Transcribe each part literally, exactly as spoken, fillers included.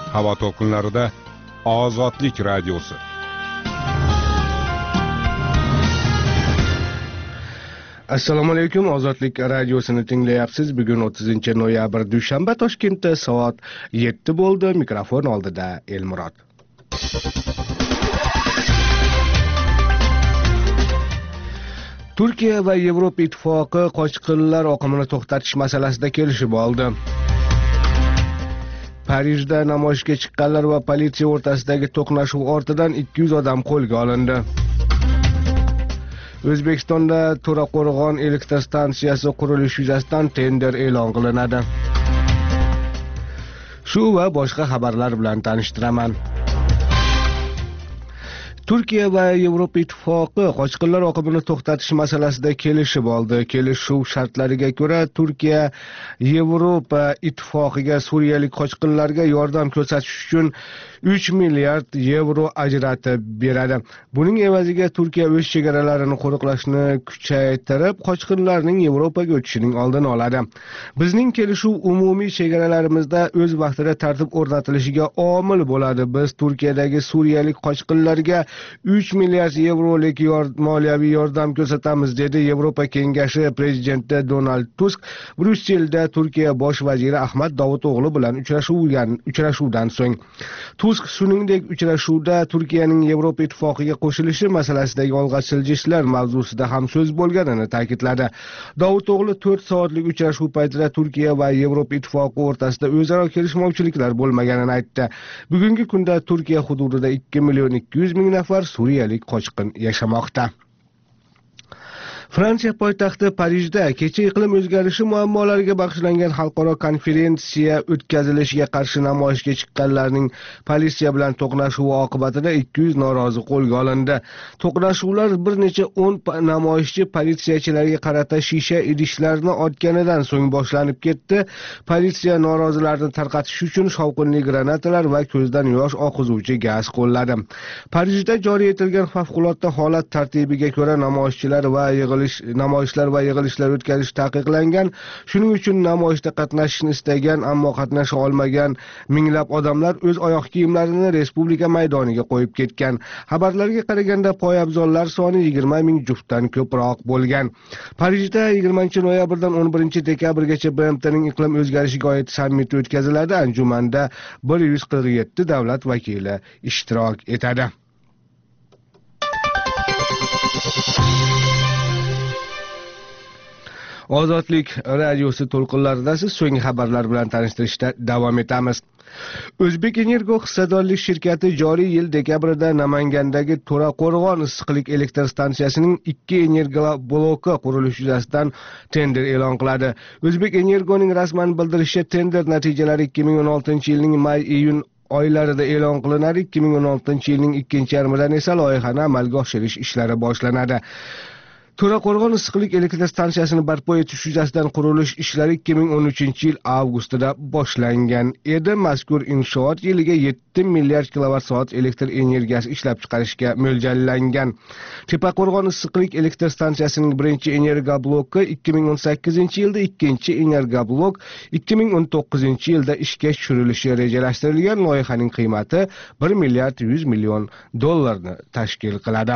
Havo to'lqinlarida Ozodlik radiosi. Assalomu alaykum, Ozodlik radiosini tinglayapsiz. Bugun o'ttizinchi noyabr dushanba, Toshkentda soat yetti bo'ldi. Mikrofon oldida Elmurod. Turkiya va Yevropa ittifoqi qochqinlar oqimini to'xtatish masalasida kelishib oldi. Parijda namoyishga chiqqanlar va politsiya o'rtasidagi to'qnashuv ortidan ikki yuz odam qo'lga olindi. O'zbekistonda To'raqo'rg'on elektr stansiyasi qurilishi yuzasidan tender e'lon qilinadi. Shu va boshqa xabarlar bilan tanishtiraman. Turkiya va Yevropa ittifoqi qochqinlar oqimini to'xtatish masalasida kelishib oldi. Kelishuv shartlariga ko'ra, Turkiya Yevropa ittifoqiga suriyalik qochqinlarga yordam ko'rsatish uchun uch milliard yevro ajratib beradi. Buning evaziga Turkiya o'z chegaralarini qo'riqlashni kuchaytirib, qochqinlarning Yevropaga o'tishining oldini oladi. Bizning kelishuv umumiy chegaralarimizda o'z vaqtida tartib o'rnatilishiga omil bo'ladi. Biz Turkiyadagi suriyalik qochqinlarga uch milliard yevrolik moliyaviy yordam ko'rsatamiz, dedi Yevropa Kengashi prezidenti Donald Tusk Bryusselda Turkiya bosh vaziri Ahmad Davuto'g'li bilan uchrashuvgan uchrashuvdan so'ng. Tusk shuningdek uchrashuvda Turkiyaning Yevropa ittifoqiga qo'shilishi masalasidagi olg'a siljishlar mavzusida ham so'z bo'lganini ta'kidladi. Davuto'g'li to'rt soatlik uchrashuv paytida Turkiya va Yevropa ittifoqi o'rtasida o'zaro kelishmovchiliklar bo'lmaganini aytdi. Bugungi kunda Turkiya hududida ikki million ikki yuz ming nafar suriyalik qochqin yashamoqda. Fransiya poytaxti Parijda kecha iqlim o'zgarishi muammolariga bag'ishlangan xalqaro konferensiya o'tkazilishiga qarshi namoyishga chiqqanlarning politsiya bilan to'qnashuvi oqibatida ikki yuz norozi qo'lga olindi. To'qnashuvlar bir necha o'n namoyishchi politsiyachilarga qarata shisha idishlarni otganidan so'ng boshlanib ketdi. Politsiya norozilarni tarqatish uchun shovqinli granatalar va ko'zdan yosh oqizuvchi gaz qo'lladi. Parijda joriy etilgan favqulodda holat tartibiga ko'ra namoyishchilar va namoyishlar va yig'ilishlar o'tkazish taqiqlangan. Shuning uchun namoyishda qatnashishni istagan, ammo qatnasha olmagan minglab odamlar o'z oyoq kiyimlarini Respublika maydoniga qo'yib ketgan. Xabarlarga qaraganda poyabzallar soni yigirma ming juftdan ko'proq bo'lgan. Parijda yigirmanchi noyabrdan o'n birinchi dekabrgacha B M T'ning iqlim o'zgarishiga oid sammiti o'tkaziladi. Anjumanda bir yuz qirq yetti davlat vakili ishtirok etadi. Ozodlik radiosi to'lqinlarida siz so'nggi xabarlar bilan tanishtirishda davom etamiz. O'zbekenergo hissadorlik shirkati joriy yil dekabrda Namangandagi To'raqo'rg'on issiqlik elektr stansiyasining ikki energobloki qurilishi yuzasidan tender e'lon qiladi. O'zbekenergoning rasman bildirishicha, tender natijalari ikki ming o'n oltinchi yilning may-iyun oylarida e'lon qilinadi. ikki ming o'n oltinchi yilning ikkinchi yarmidan esa loyihani amalga oshirish ishlari boshlanadi. To'raqo'rg'on issiqlik elektr stansiyasini barpo etish yuzasidan qurilish ishlari ikki ming o'n uchinchi yil avgustida boshlangan edi. Mazkur inshoot yiliga yetti milliard kilovat soat elektr energiyasi ishlab chiqarishga mo'ljallangan. Tepaqo'rg'on issiqlik elektr stansiyasining birinchi energobloki ikki ming o'n sakkizinchi yilda, ikkinchi energoblok ikki ming o'n to'qqizinchi yilda ishga tushirilishi rejalashtirilgan. Loyihaning qiymati bir milliard yuz million dollarni tashkil qiladi.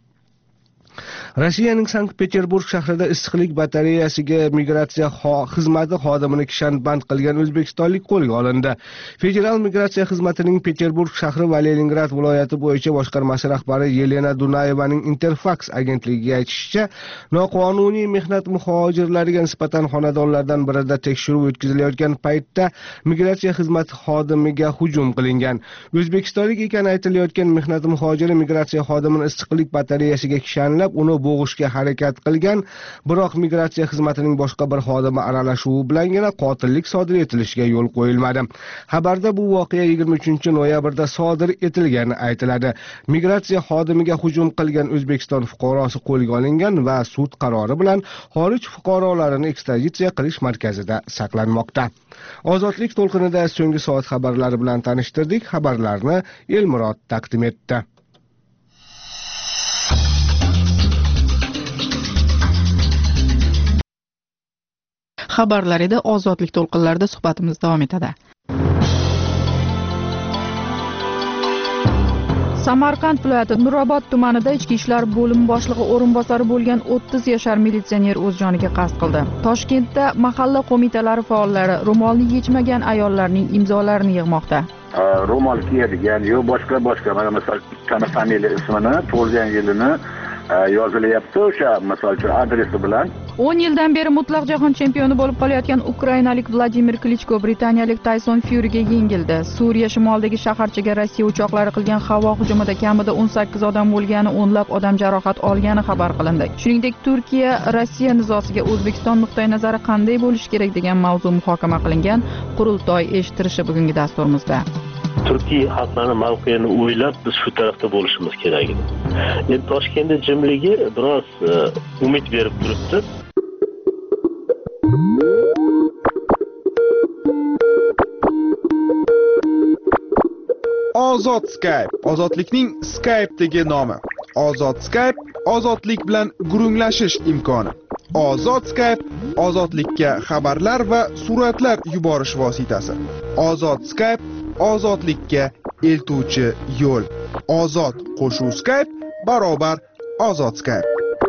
Rossiyaning Sankt-Peterburg shahrida issiqlik batareyasiga migratsiya xizmati xodimini kishanband qilgan o'zbekistonlik qo'lga olindi. Federal migratsiya xizmatining Peterburg shahri va Leningrad viloyati bo'yicha boshqarmasi rahbari Yelena Dunayevaning Interfax agentligiga aytishicha, noqonuniy mehnat muhojirlariga nisbatan xonadonlardan birida tekshiruv o'tkazilayotgan paytda migratsiya xizmati xodimiga hujum qilingan. O'zbekistonlik ekani aytilayotgan mehnat muhojiri migratsiya xodimini issiqlik batareyasiga kishanlab uni bo'g'ishga harakat qilgan, biroq migratsiya xizmatining boshqa bir xodimi aralashuvi bilangina qotillik sodir etilishiga yo'l qo'yilmadi. Xabarda bu voqea yigirma uchinchi noyabrda sodir etilgani aytiladi. Migratsiya xodimiga hujum qilgan O'zbekiston fuqarosi qo'lga olingan va sud qarori bilan xorij fuqarolarini ekstraditsiya qilish markazida saqlanmoqda. Ozodlik to'lqinida so'nggi soat xabarlari bilan tanishtirdik. Xabarlarni Elmurod taqdim etdi. Xabarlar edi. Ozodlik to'lqinlarida suhbatimiz davom etadi. Samarqand viloyati Nurobod tumanida ichki ishlar bo'limi boshlig'i o'rinbosari bo'lgan o'ttiz yashar militsioner o'z joniga qasd qildi. Toshkentda mahalla qo'mitalari faollari ro'molni yechmagan ayollarning imzolarini yig'moqda. Ro'mol kiyadigan yo boshqa boshqa mana misol tana familiya ismini, tug'ilgan yilini yozilyapti o'sha misol uchun adresi bilan. o'n yildan beri mutlaq jahon chempioni bo'lib qolayotgan ukrainalik Vladimir Klichko britaniyalik Tayson Fyuriga yengildi. Suriya shimolidagi shaharchaga Rossiya uchoqlari qilgan havo hujumida kamida o'n sakkiz odam o'lgani, o'nlab odam jarohat olgani xabar qilindi. Shuningdek, Turkiya Rossiya nizosiga O'zbekiston nuqtai nazari qanday bo'lishi kerak degan mavzu muhokama qilingan. Qurultoy eshittirishi bugungi dasturimizda. Turkiya xalqlarining mavqeini o'ylab biz shu tarafda bo'lishimiz kerak edi. Endi Toshkentda jimligi biroz umid berib turibdi. Ozod Skype, ozodlikning Skype'dagi nomi. Ozod Skype, ozodlik bilan gurunglashish imkoni. Ozod Skype, ozodlikka xabarlar va suratlar yuborish vositasi. Ozod Skype, ozodlikka eltuvchi yo'l. Ozod qo'shuv Skype barobar ozod Skype.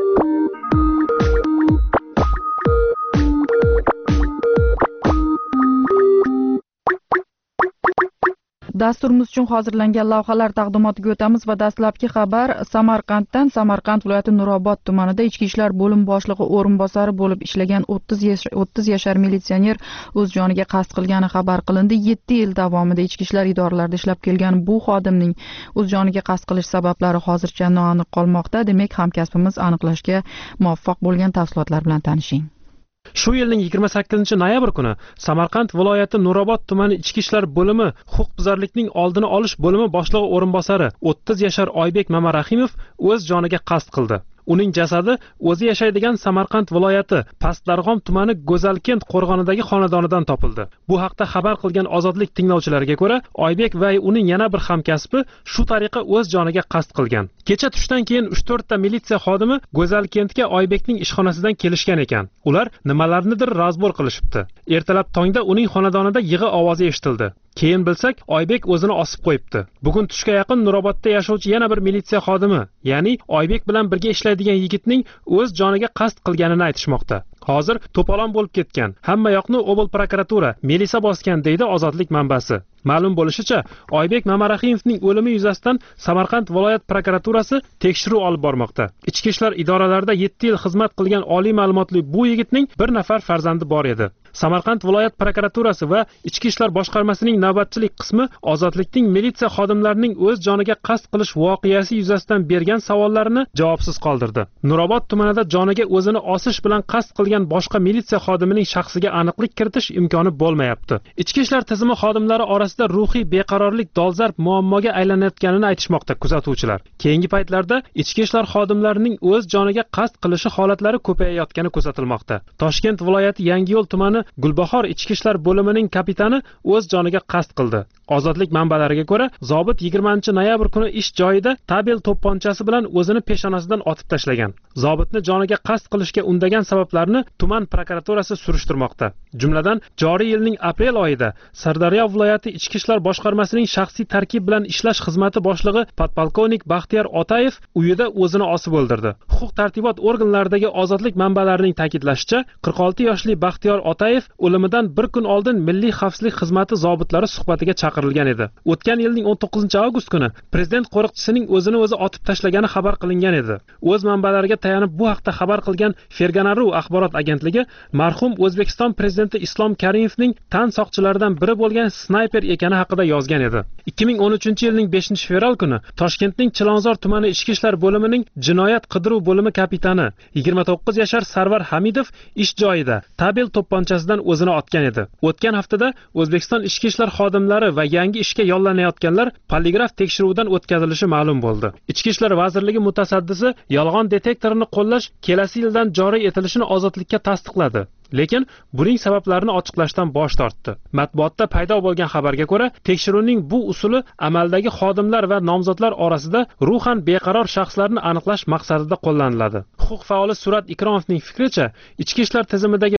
Dasturimiz uchun hozirlangan lavhalar taqdimotiga o'tamiz va dastlabki xabar Samarqanddan. Samarqand viloyati Nurobod tumanida ichki ishlar bo'lim boshlig'i o'rinbosari bo'lib ishlagan o'ttiz yashar militsioner o'z joniga qasd qilgani xabar qilindi. yetti yil davomida ichki ishlar idoralarida ishlab kelgan bu xodimning o'z joniga qasd qilish sabablari hozircha noaniq qolmoqda. Demak, hamkasbimiz aniqlashga muvaffaq bo'lgan tafsilotlar bilan tanishing. Shu yilning yigirma sakkizinchi noyabr kuni Samarqand viloyati Nurobod tumani ichki ishlar bo'limi huquqbuzarlikning oldini olish bo'limi boshlig'i o'rinbosari o'ttiz yashar Oybek Mamarahimov o'z joniga qasd qildi. Uning jasadi o'zi yashaydigan Samarqand viloyati Pastdarg'om tumani Go'zalkent qo'rg'onidagi xonadonidan topildi. Bu haqda xabar qilgan Ozodlik tinglovchilariga ko'ra, Oybek va uning yana bir hamkasbi shu tariqa o'z joniga qasd qilgan. Kecha tushdan keyin uch to'rt ta militsiya xodimi Go'zalkentga Oybekning ishxonasidan kelishgan ekan. Ular nimalarnidir razbor qilishibdi. Ertalab tongda uning xonadonida yig'i ovozi eshitildi. Keyin bilsak, Oybek o'zini osib qo'yibdi. Bugun tushga yaqin Nurobodda yashovchi yana bir militsiya xodimi, ya'ni Oybek bilan birga ishlaydigan yigitning o'z joniga qasd qilganini aytishmoqda. Hozir to'polon bo'lib ketgan. Hamma yoqni Obel prokuratura milisa bosgan deydi Ozodlik manbasi. Ma'lum bo'lishicha, Oybek Mamarahimovning o'limi yuzasidan Samarqand viloyat prokuraturasi tekshiruv olib bormoqda. Ichki ishlar idoralarida yetti yil xizmat qilgan oliy ma'lumotli bu yigitning bir nafar farzandi bor edi. Samarqand viloyat prokuraturasi va Ichki ishlar boshqarmasining navbatchilik qismi Ozodlikning militsiya xodimlarining o'z joniga qasd qilish voqeasi yuzasidan bergan savollarini javobsiz qoldirdi. Nurobod tumanida joniga o'zini osish bilan qasd qilgan boshqa militsiya xodimining shaxsiga aniqlik kiritish imkoni bo'lmayapti. Ichki ishlar tizimi xodimlari orasida ruhiy beqarorlik dolzarb muammoga aylanayotganini aytishmoqda kuzatuvchilar. Keyingi paytlarda ichki ishlar xodimlarining o'z joniga qasd qilishi holatlari ko'payayotgani kuzatilmoqda. Toshkent viloyati Yangiyo'l tumani Gulbahor ichki ishlar bo'limining kapitani o'z joniga qasd qildi. Ozodlik manbalariga ko'ra, zobit yigirmanchi noyabr kuni ish joyida tabel to'pponchasi bilan o'zini peshonasidan otib tashlagan. Zobitni joniga qasd qilishga undagan sabablarni tuman prokuraturasi surishtirmoqda. Jumladan, joriy yilning aprel oyida Sirdaryo viloyati ichki ishlar boshqarmasining shaxsiy tarkib bilan ishlash xizmati boshlig'i podpolkovnik Baxtiyor Otayev uyida o'zini osib o'ldirdi. Huquq tartibot organlaridagi Ozodlik manbalarining ta'kidlashicha, qirq olti yoshli Baxtiyor Otayev o'limidan bir kun oldin Milliy xavfsizlik xizmati zobitlari suhbatiga chaqirilgan edi. O'tgan yilning o'n to'qqizinchi avgust kuni prezident qo'riqchisining o'zini o'zi otib tashlagani xabar qilingan edi. O'z manbalariga tayanib bu haqda xabar qilgan Ferganaru axborot agentligi marhum O'zbekiston prezidenti Islom Karimovning tan soqchilaridan biri bo'lgan snayper ekani haqida yozgan edi. ikki ming o'n uchinchi yilning beshinchi fevral kuni Toshkentning Chilonzor tumani ichki ishlar bo'limining jinoyat qidiruv bo'limi kapitani yigirma to'qqiz yashar Sarvar Hamidov ish joyida tabel to'pponchasidan o'zini otgan edi. O'tgan haftada O'zbekiston ichki ishlar xodimlari va yangi ishga yollanayotganlar poligraf tekshiruvidan o'tkazilishi ma'lum bo'ldi. Ichki ishlar vazirligi mutasaddisi yolg'on detektorini qo'llash kelasi yildan joriy etilishini Ozodlikka tasdiqladi. Lekin buning sabablarini ochiqlashdan bosh tortdi. Matbuotda paydo bo'lgan xabarga ko'ra, tekshiruvning bu usuli amaldagi xodimlar va nomzodlar orasida ruhan beqaror shaxslarni aniqlash maqsadida qo'llaniladi. Huquq faoli Surat Ikromovning fikricha, ichki ishlar tizimidagi